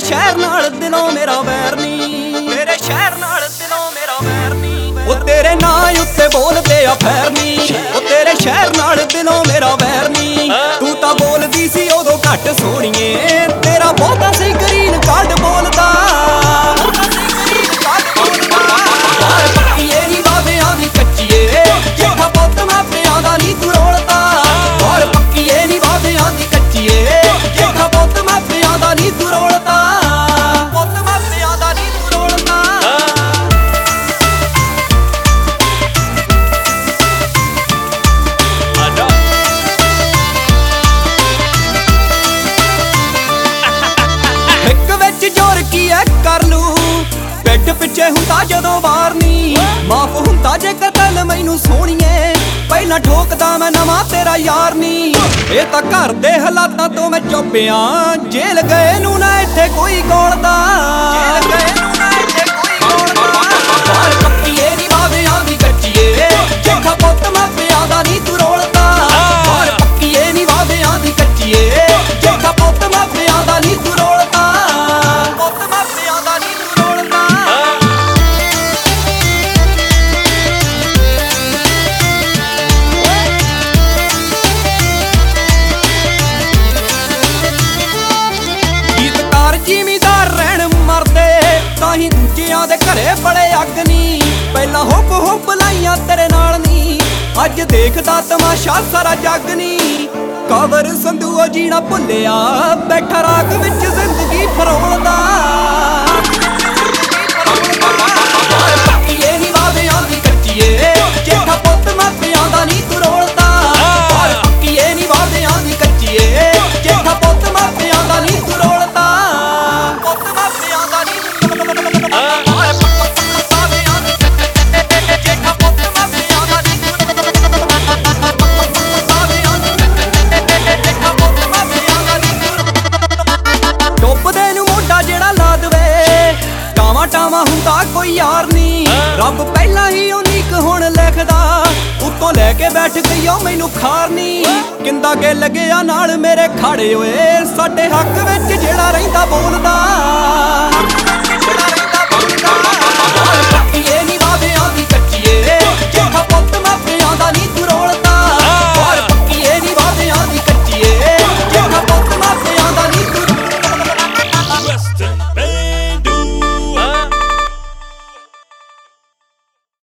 ਸ਼ਹਿਰ ਨਾਲ ਦਿਲੋਂ ਮੇਰਾ ਵੈਰ ਨੀ, ਤੇਰੇ ਸ਼ਹਿਰ ਨਾਲ ਦਿਲੋਂ ਮੇਰਾ ਵੈਰ ਨੀ। ਉਹ ਤੇਰੇ ਨਾਂ ਉੱਤੇ ਬੋਲਦੇ ਆ ਫੈਰ ਨੀ, ਉਹ ਤੇਰੇ ਸ਼ਹਿਰ ਨਾਲ ਦਿਲੋਂ ਮੇਰਾ ਵੈਰ ਨੀ। ਤੂੰ ਤਾਂ ਬੋਲਦੀ ਸੀ ਉਦੋਂ ਘੱਟ ਸੋਹਣੀਏ, ਤੇਰਾ ਬਹੁਤਾ ਸੀ ਗ੍ਰੀਨ ਕਾਰਡ ਬੋਲਦਾ। ਬਾਹਰ ਪੱਕੀਏ ਨੀ ਵਾਦਿਆਂ ਦੀ ਕੱਚੀਏ, ਜੇਠਾ ਪੁੱਤ ਮਾਪਿਆਂ ਦਾ ਨੀ ਤੂੰ ਰੋਲਦਾ। ਬਾਹਰ ਪੱਕੀਏ ਨੀ ਵਾਦਿਆਂ ਦੀ ਕੱਚੀਏ, ਜੇਠਾ ਪੁੱਤ ਮਾਪਿਆਂ ਦਾ ਨੀ ਤੂੰ ਰੋਲਦਾ। ਪੁੱਤ ਮਾਪਿਆਂ ਦਾ ਨੀ ਤੂੰ ਰੋਲਦਾ। ਇੱਕ ਵਿੱਚ ਜੋਰ ਕੀ ਐ ਕਰ ਲੂ, ਪਿੱਠ ਪਿੱਛੇ ਹੁੰਦਾ ਜਦੋਂ ਵਾਰ ਨੀ। ਮਾਫ ਹੁੰਦਾ ਜੇ ਕਤਲ ਮੈਨੂੰ ਸੋਹਣੀਏ, ਪਹਿਲਾਂ ਠੋਕਦਾ ਮੈਂ ਨਵਾਂ ਤੇਰਾ ਯਾਰ ਨੀ। ਇਹ ਤਾਂ ਘਰ ਦੇ ਹਾਲਾਤਾਂ ਤੋਂ ਮੈਂ ਚੁੱਪਿਆ, ਜੇਲ੍ਹ ਗਏ ਨੂੰ ਨਾ ਇੱਥੇ ਕੋਈ ਗੋਲਦਾ। ਜੇਲ੍ਹ ਗਏ ਨੂੰ ਨਾ ਇੱਥੇ ਕੋਈ ਗੋਲਦਾ। ਬਾਹਰ ਪੱਕੀਏ ਨੀ ਵਾਦਿਆਂ ਦੀ ਕੱਚੀਏ, ਜੇਠਾ ਪੁੱਤ ਮਾਪਿਆਂ ਦਾ ਨੀ ਤੂੰ ਰੋਲਦਾ। ਬਾਹਰ ਪੱਕੀਏ ਨੀ ਵਾਦਿਆਂ ਦੀ ਕੱਚੀਏ, ਜੇਠਾ ਪੁੱਤ ਮਾਪਿਆਂ ਦਾ ਨੀ ਤੂੰ ਰੋਲਦਾ। ਪੁੱਤ ਮਾਪਿਆਂ ਦਾ ਨੀ ਤੂੰ ਰੋਲਦਾ। ਗੀਤਕਾਰ ਜ਼ਿਮੀਦਾਰ ਰਹਿਣ ਮਰਦੇ, ਤਾਂ ਹੀ ਦੂਜਿਆਂ ਦੇ ਘਰੇ ਬੜੇ ਅੱਗ ਨੀ। ਪਹਿਲਾਂ ਹੁੱਬ ਹੁੱਬ ਲਾਈਆਂ ਤੇਰੇ ਨਾਲ ਨੀ, ਅੱਜ ਦੇਖਦਾ ਤਮਾਸ਼ਾ ਸਾਰਾ ਜੱਗ ਨੀ। ਕਬਰ ਸੰਧੂਆ ਜੀਣਾ ਭੁੱਲਿਆ, ਬੈਠਾ ਰਾਗ ਵਿੱਚ ਜ਼ਿੰਦਗੀ ਫਰੋਲਦਾ। ਬਾਹਰ ਪੱਕੀਏ ਨੀ ਵਾਦਿਆਂ ਦੀ ਕੱਚੀਏ, ਜੇਠਾ ਪੁੱਤ ਮਾਪਿਆਂ ਦਾ ਨੀ ਤੂੰ ਰੋਲਦਾ। ਬਾਹਰ ਪੱਕੀਏ ਨੀ ਵਾਦਿਆਂ ਦੀ ਕੱਚੀਏ, ਜੇਠਾ ਪੁੱਤ ਮਾਪਿਆਂ ਦਾ ਨੀ ਤੂੰ ਰੋਲਦਾ। ਪੁੱਤ ਮਾਪਿਆਂ ਦਾ ਨੀ ਤੂੰ ਰੋਲਦਾ। ਬਾਹਰ ਪੱਕੀਆਂ ਦੀ ਕੱਚੀਏ, ਜੇਠਾ ਪੁੱਤ ਮਾਪਿਆਂ ਦਾ ਨੀ ਤੂੰ ਰੋਲਦਾ। ਡੁੱਬਦੇ ਨੂੰ ਮੋਢਾ ਜਿਹੜਾ ਲਾ ਦਵੇ, ਟਾਵਾਂ ਟਾਵਾਂ ਹੁੰਦਾ ਕੋਈ ਯਾਰ ਨੀ। ਰੱਬ ਪਹਿਲਾਂ ਹੀ ਉਨੀਕ ਹੁਣ ਲਿਖਦਾ, ਉੱਤੋਂ ਲੈ ਕੇ ਬੈਠ ਗਈ ਓ ਮੈਨੂੰ ਖਾਰ ਨੀ। ਕਿੰਦਾ ਕੇ ਲੱਗਿਆ ਨਾਲ ਮੇਰੇ ਖਾੜੇ ਓਏ, ਸਾਡੇ ਹੱਕ ਵਿੱਚ ਜਿਹੜਾ ਰਹਿੰਦਾ ਬੋਲਦਾ।